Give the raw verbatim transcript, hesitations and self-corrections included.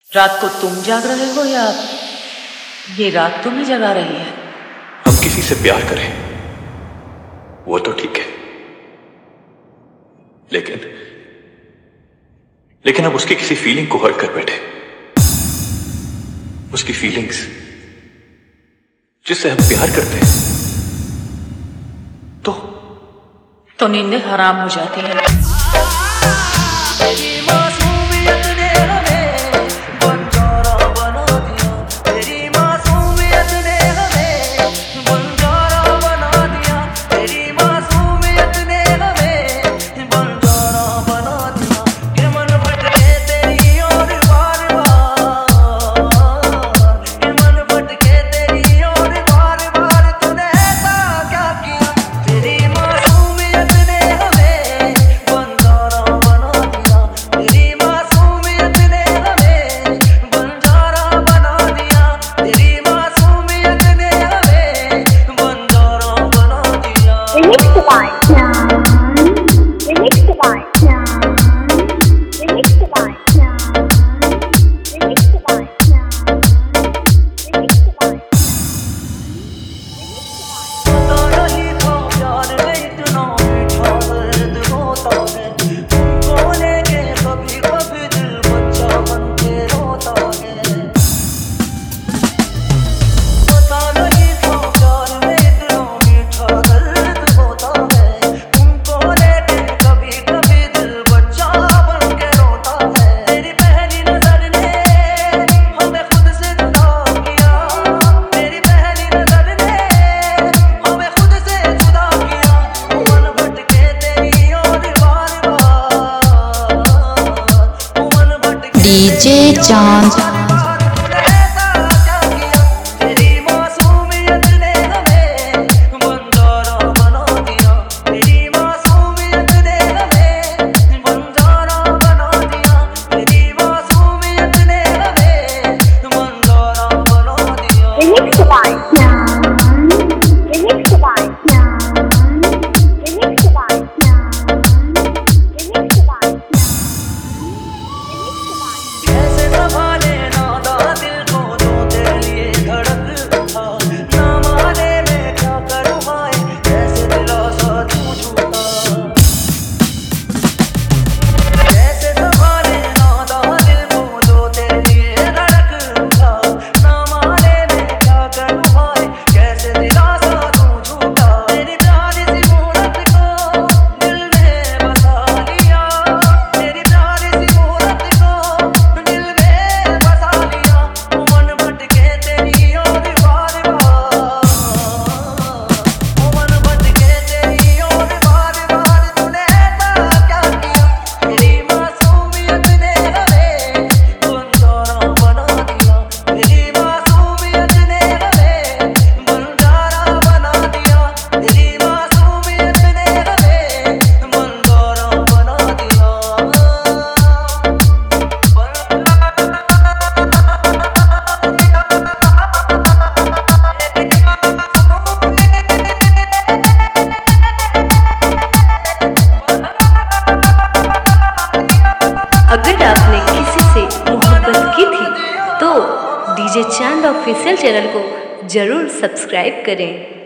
रात को तुम जाग रहे हो या ये रात तुम्हें जगा रही है? हम किसी से प्यार करें वो तो ठीक है, लेकिन लेकिन अब उसकी किसी फीलिंग को हर्ट कर बैठे, उसकी फीलिंग्स जिससे हम प्यार करते हैं, तो तो नींदें हराम हो जाती है। डीजे चांद अगर आपने किसी से मोहब्बत की थी तो डीजे चांद ऑफिशियल चैनल को जरूर सब्सक्राइब करें।